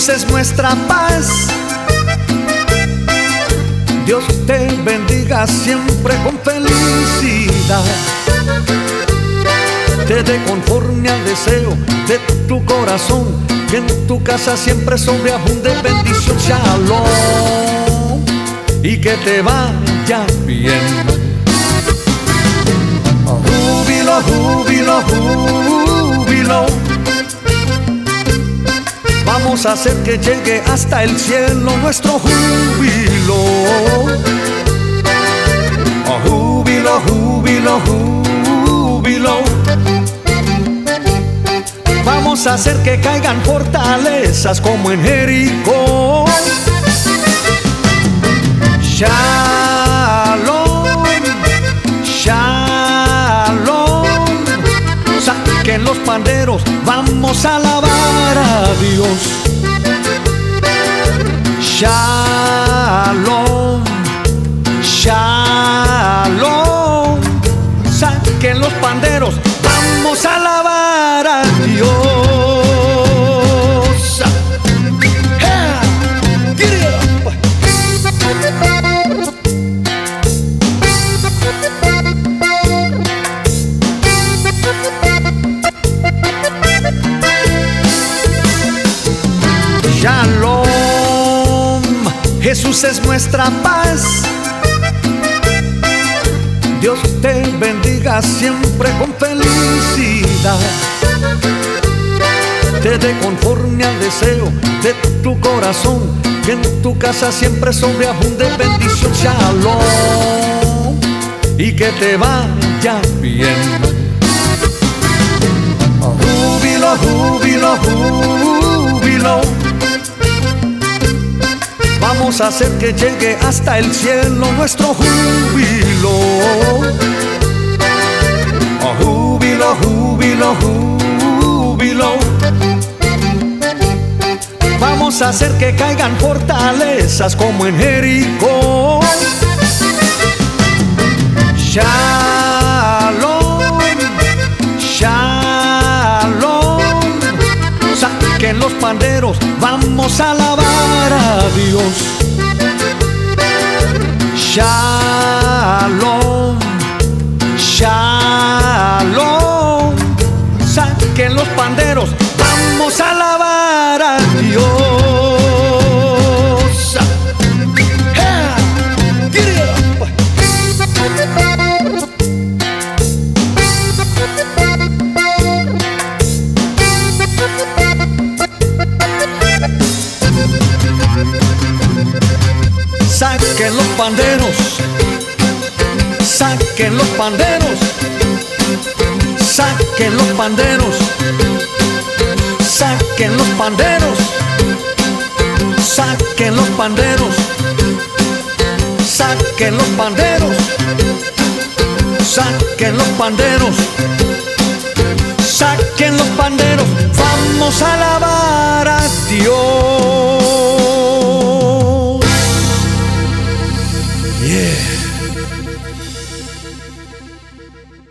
Jesús es nuestra paz. Dios te bendiga siempre con felicidad. Te dé conforme al deseo de tu corazón, que en tu casa siempre sobreabunde bendición. Shalom, y que te vaya bien. Júbilo, júbilo, júbilo. Vamos a hacer que llegue hasta el cielo nuestro júbilo. Oh, júbilo, júbilo, júbilo. Vamos a hacer que caigan fortalezas como en Jericó. Shalom, shalom. Saquen los panderos, vamos a alabar a Dios. Shalom, shalom. Saquen los panderos, vamos a alabar a Dios. Shalom, Jesús es nuestra paz. Dios te bendiga siempre con felicidad. Te dé conforme al deseo de tu corazón, que en tu casa siempre sobreabunde bendición. Shalom, y que te vaya bien. Júbilo, júbilo, júbilo. Vamos a hacer que llegue hasta el cielo nuestro júbilo. Oh, júbilo, júbilo, júbilo. Vamos a hacer que caigan fortalezas como en Jericó. Shalom, shalom. Saquen los panderos, vamos a alabar a Dios. Shalom, shalom. Saquen los panderos, vamos a alabar a Dios. Saquen los panderos, saquen los panderos, saquen los panderos, saquen los panderos, saquen los panderos, saquen los panderos, saquen los panderos, saquen los panderos. Vamos a alabar a Dios.